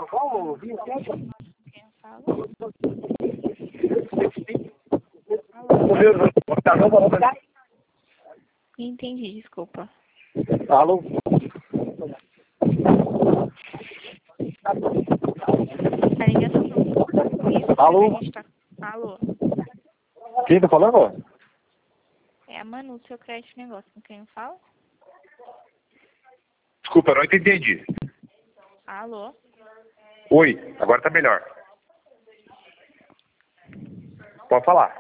Quem fala? Alô? Entendi, desculpa. Alô? A ligação do Alô? Alô? Quem tá falando? É a Manu do seu crédito negócio. Com quem fala? Desculpa, eu não entendi. Alô? Oi, agora tá melhor. Pode falar.